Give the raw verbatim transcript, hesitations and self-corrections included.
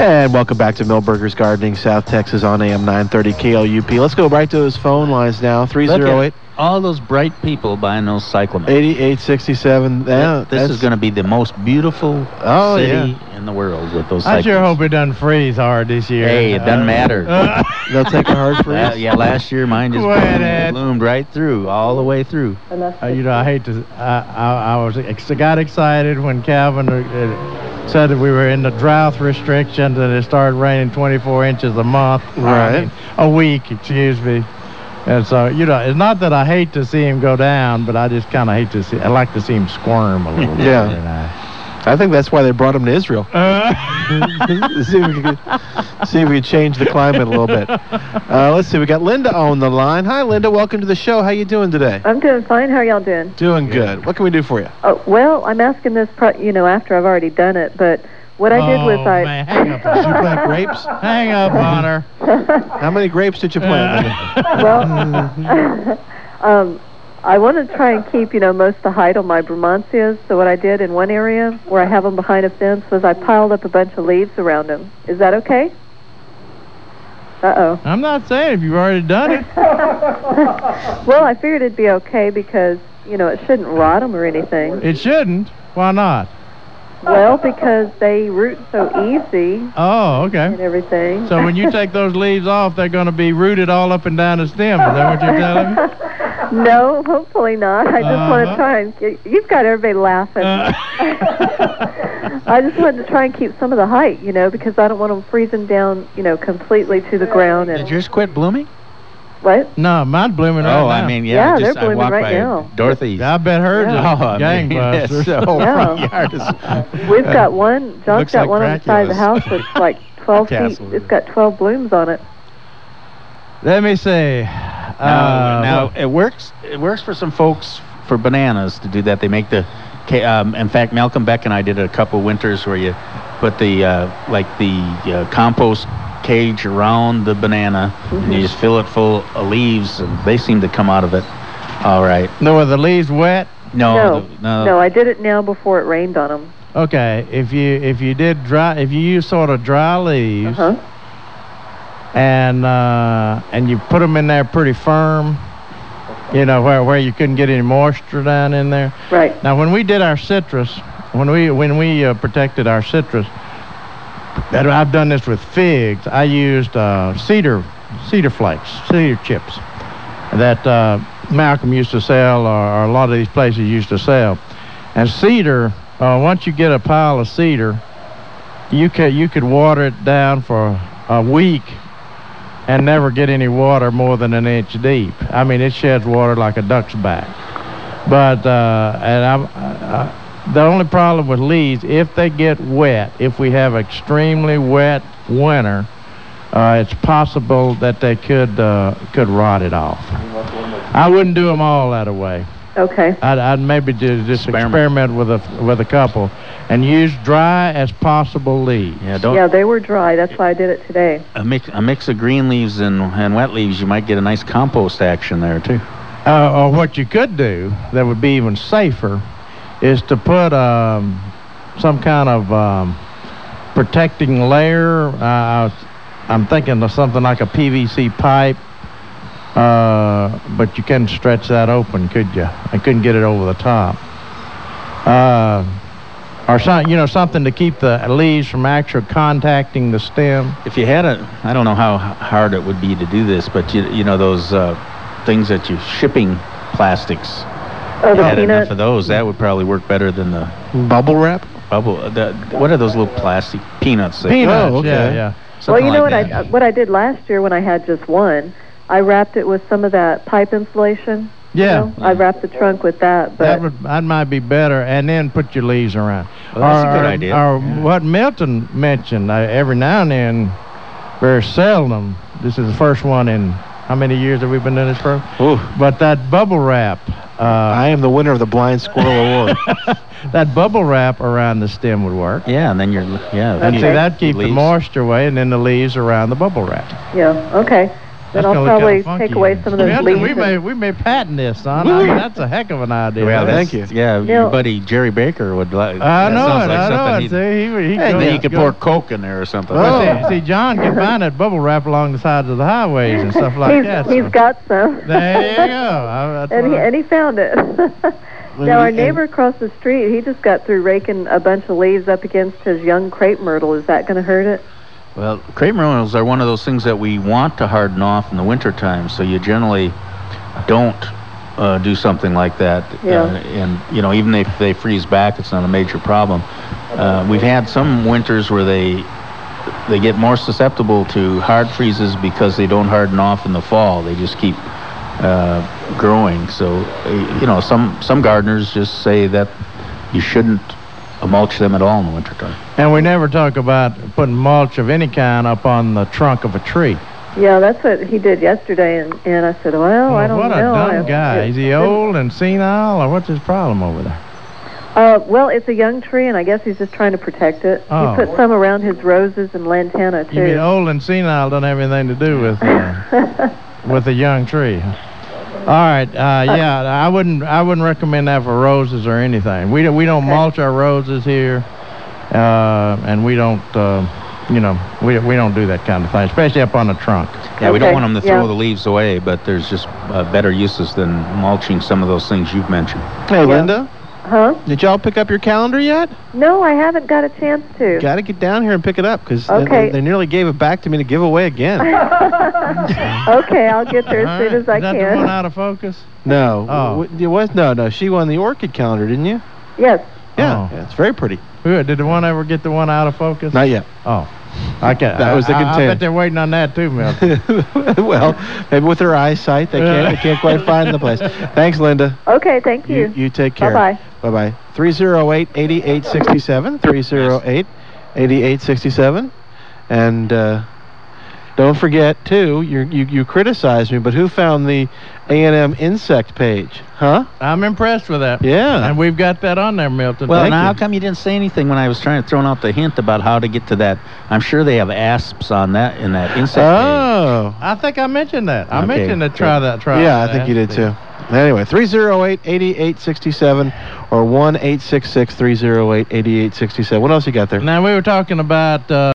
And welcome back to Millburgers Gardening, South Texas on A M nine thirty K L U P. Let's go right to those phone lines now. three oh eight. All those bright people buying those cyclamens. eighty-eight sixty-seven. Yeah, this is going to be the most beautiful oh, city yeah. in the world with those I cyclamens. sure hope it doesn't freeze hard this year. Hey, it doesn't uh, matter. Uh, They'll take a hard freeze. Uh, yeah, last year mine just bloomed, bloomed right through, all the way through. Uh, you know, I hate to. I, I, I was ex got excited when Calvin uh, said that we were in the drought restrictions and it started raining twenty-four inches a month. Right. I mean, a week, excuse me. And so, you know, it's not that I hate to see him go down, but I just kind of hate to see. I like to see him squirm a little bit. Yeah. And I, I think that's why they brought him to Israel. Uh, see, if we could, see if we could change the climate a little bit. Uh, let's see. We got Linda on the line. Hi, Linda. Welcome to the show. How you doing today? I'm doing fine. How are y'all doing? Doing good. What can we do for you? Oh, well, I'm asking this, pro you know, after I've already done it, but what I did was oh, I... Man, hang up. Did you plant grapes? Hang up on her. How many grapes did you plant? Well, um, I want to try and keep, you know, most of the height on my bromantias. So what I did in one area where I have them behind a fence was I piled up a bunch of leaves around them. Is that okay? Uh-oh. I'm not saying if you've already done it. Well, I figured it'd be okay because, you know, it shouldn't rot them or anything. It shouldn't. Why not? Well, because they root so easy Oh, okay. and everything. So when you take those leaves off, they're going to be rooted all up and down the stem. Is that what you're telling me? No, hopefully not. I just Uh-huh. want to try and get, you've got everybody laughing. Uh. I just wanted to try and keep some of the height, you know, because I don't want them freezing down, you know, completely to the ground. And Did yours quit blooming? what? No, mine's blooming right oh, now. I mean, yeah. Yeah, I just, they're blooming I walked right by now. Dorothy's. I bet hers Yeah. is Oh, I mean, gangbusters. yes, the whole Yeah. front yard is... We've got one. John's looks got like one on the side of the house Dracula's that's like twelve feet. castle. It's got twelve blooms on it. Let me see. Now, Uh, now it works. It works for some folks for bananas to do that. They make the, ca- um, in fact, Malcolm Beck and I did a couple winters where you put the uh, like the uh, compost cage around the banana, Mm-hmm. and you just fill it full of leaves, and they seem to come out of it all right. No, are the leaves wet? No, No, the, no, no, I did it now before it rained on them. Okay, if you if you did dry, if you use sort of dry leaves, Uh-huh. and uh, and you put them in there pretty firm, you know, where where you couldn't get any moisture down in there. Right. Now, when we did our citrus, when we when we uh, protected our citrus, that I've done this with figs. I used uh, cedar cedar flakes, cedar chips, that uh, Malcolm used to sell, or, or a lot of these places used to sell. And cedar, uh, once you get a pile of cedar, you could you could water it down for a week and never get any water more than an inch deep. I mean, it sheds water like a duck's back. But uh, and I'm, uh, the only problem with leaves, if they get wet, if we have extremely wet winter, uh, it's possible that they could uh, could rot it off. I wouldn't do them all that way. Okay. I'd, I'd maybe do just Experiment. experiment with a with a couple, and use dry as possible leaves. yeah, don't. Yeah, they were dry. That's why I did it today. A mix, a mix of green leaves and, and wet leaves, you might get a nice compost action there too. Uh, or what you could do that would be even safer is to put um, some kind of um, protecting layer. Uh, I'm thinking of something like a P V C pipe, uh, but you couldn't stretch that open, could you? I couldn't get it over the top. Uh, or some, you know, something to keep the leaves from actually contacting the stem. If you had a, I don't know how h- hard it would be to do this, but you, you know those uh, things that you shipping plastics. Oh, If you the had enough peanut. of those, that would probably work better than the Bubble wrap? bubble. The, what are those little plastic peanuts? that- Peanuts, Oh, okay. yeah, yeah. Well, something you know like what that. I what I did last year when I had just one, I wrapped it with some of that pipe insulation. you Yeah. know? I wrapped the trunk with that, but That would that might be better, and then put your leaves around. Well, that's a or, good or- idea. Or Yeah. what Milton mentioned, uh, every now and then, very seldom. This is the first one in how many years have we been doing this program? Ooh. But that bubble wrap, uh, I am the winner of the Blind Squirrel Award. that bubble wrap around the stem would work. Yeah, and then you're yeah. And you- see, that'd keep the leaves. moisture away, and then the leaves around the bubble wrap. yeah, okay. That's I'll gonna look kinda probably funky. take away some of those Yeah, leaves. we and- may we may patent this, son. I mean, that's a heck of an idea. Well, thank that's- you. Yeah, Now- your buddy Jerry Baker would like. I that know sounds it. like I know something it. he'd- See, he, he Hey, go- then you could go- pour Coke in there or something. Oh. See, see, John can find that bubble wrap along the sides of the highways and stuff like he's, that. he's so- got some. There you go. I, that's and, he, what I- and he found it. Now, our neighbor across the street, he just got through raking a bunch of leaves up against his young crepe myrtle. Is that going to hurt it? Well, crepe myrtles are one of those things that we want to harden off in the wintertime, so you generally don't uh, do something like that. Yeah. Uh, and, you know, even if they freeze back, it's not a major problem. Uh, we've had some winters where they they get more susceptible to hard freezes because they don't harden off in the fall. They just keep uh, growing. So, uh, you know, some, some gardeners just say that you shouldn't mulch them at all in the wintertime. And we never talk about putting mulch of any kind up on the trunk of a tree. Yeah, that's what he did yesterday, and, and I said, well, I don't what know. a I- dumb guy. it- Is he it- old and senile, or what's his problem over there? Uh, well, it's a young tree, and I guess he's just trying to protect it. Oh. He put some around his roses and lantana, too. You mean old and senile don't have anything to do with uh, with a young tree? All right, uh, yeah, I wouldn't I wouldn't recommend that for roses or anything. We don't we don't Okay. mulch our roses here, uh, and we don't uh, you know we we don't do that kind of thing, especially up on the trunk. Yeah, we don't Okay, want them to yeah. throw the leaves away, but there's just uh, better uses than mulching some of those things you've mentioned. Hey, Yeah. Linda, Huh? did y'all pick up your calendar yet? No, I haven't got a chance to. Got to get down here and pick it up because Okay. they, they nearly gave it back to me to give away again. Okay, I'll get there All as soon right, as I is that can. the one out of focus? No, Oh. w- it was no, no. She won the orchid calendar, didn't you? Yes. Yeah, Oh. yeah, it's very pretty. Good. Did the one ever get the one out of focus? Not yet. Oh, okay. That was the I, I, I container. bet they're waiting on that too, Milton. Well, maybe with her eyesight, they can't they can't quite find the place. Thanks, Linda. Okay, thank you. You, you take care. Bye-bye. Bye-bye. three oh eight, eight eight six seven, three oh eight, eight eight six seven. And uh, don't forget, too, you you you criticized me, but who found the A and M insect page? Huh? I'm impressed with that. Yeah. And we've got that on there, Milton. Well, Thank now you. how come you didn't say anything when I was trying to throw out the hint about how to get to that? I'm sure they have asps on that in that insect page. Oh. I think I mentioned that. I Okay, mentioned to try good. that. Try Yeah, I that think you did, asp too. Anyway, three oh eight, eight eight six seven or one eight six six, three oh eight, eight eight six seven. What else you got there? Now, we were talking about... Uh,